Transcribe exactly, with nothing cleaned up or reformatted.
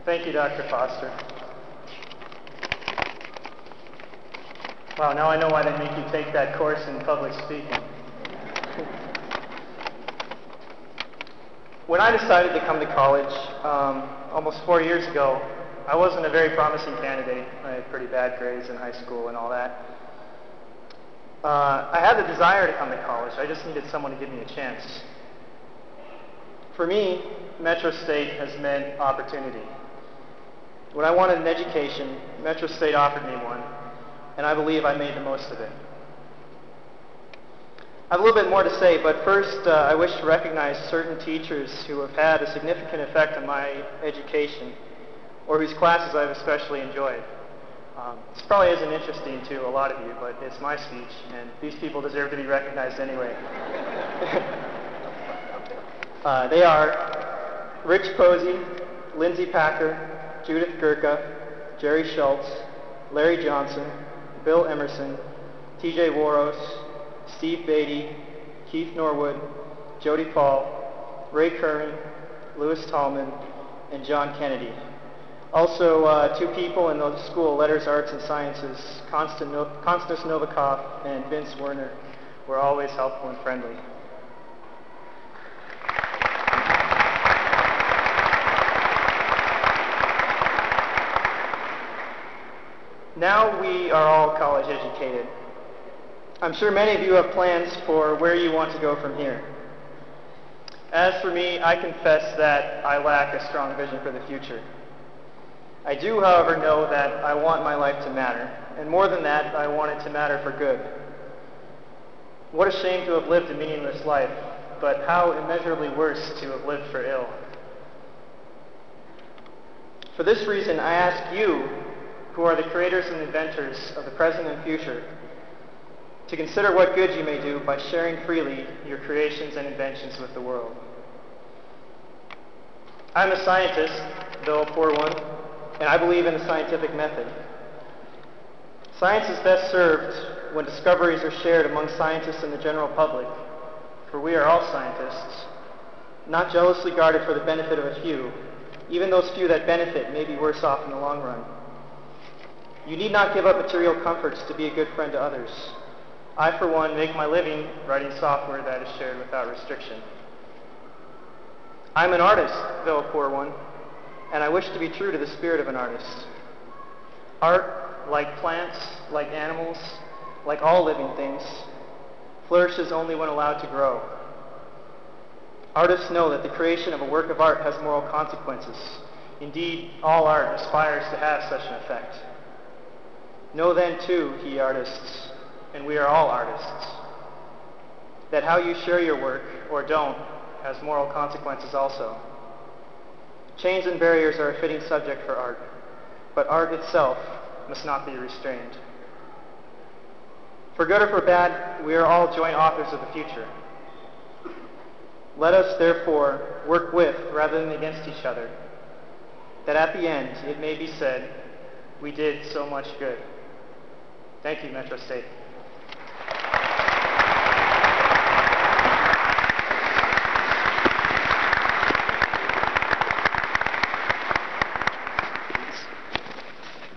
Thank you, Doctor Foster. Wow, now I know why they make you take that course in public speaking. When I decided to come to college um, almost four years ago, I wasn't a very promising candidate. I had pretty bad grades in high school and all that. Uh, I had the desire to come to college. I just needed someone to give me a chance. For me, Metro State has meant opportunity. When I wanted an education, Metro State offered me one, and I believe I made the most of it. I have a little bit more to say, but first uh, I wish to recognize certain teachers who have had a significant effect on my education, or whose classes I've especially enjoyed. Um, this probably isn't interesting to a lot of you, but it's my speech, and these people deserve to be recognized anyway. uh, they are Rich Posey, Lindsay Packer, Judith Gurka, Jerry Schultz, Larry Johnson, Bill Emerson, T J Waros, Steve Beatty, Keith Norwood, Jody Paul, Ray Curran, Louis Tallman, and John Kennedy. Also, uh, two people in the School of Letters, Arts, and Sciences, Constant no- Konstantin Novikov and Vince Werner, were always helpful and friendly. Now we are all college educated. I'm sure many of you have plans for where you want to go from here. As for me, I confess that I lack a strong vision for the future. I do, however, know that I want my life to matter, and more than that, I want it to matter for good. What a shame to have lived a meaningless life, but how immeasurably worse to have lived for ill. For this reason, I ask you, who are the creators and inventors of the present and future, to consider what good you may do by sharing freely your creations and inventions with the world. I'm a scientist, though a poor one, and I believe in the scientific method. Science is best served when discoveries are shared among scientists and the general public, for we are all scientists, not jealously guarded for the benefit of a few. Even those few that benefit may be worse off in the long run. You need not give up material comforts to be a good friend to others. I, for one, make my living writing software that is shared without restriction. I'm an artist, though a poor one, and I wish to be true to the spirit of an artist. Art, like plants, like animals, like all living things, flourishes only when allowed to grow. Artists know that the creation of a work of art has moral consequences. Indeed, all art aspires to have such an effect. Know then, too, ye artists, and we are all artists, that how you share your work, or don't, has moral consequences also. Chains and barriers are a fitting subject for art, but art itself must not be restrained. For good or for bad, we are all joint authors of the future. Let us, therefore, work with rather than against each other, that at the end it may be said, we did so much good. Thank you, Metro State.